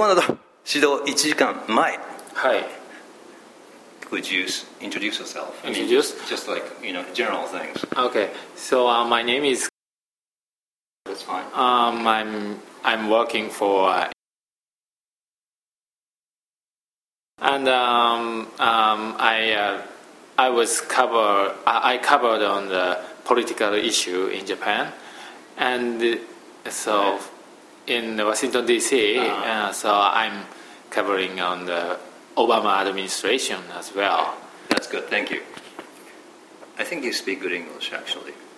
コナード指導1時間前。 Hi. Could you introduce yourself? Introduce? Just like, general things. Okay. So my name is. That's fine. I'm working for. And I covered on the political issue in Japan, and so in Washington D.C. So I'm covering on the Obama administration as well. That's good. Thank you. I think you speak good English, actually.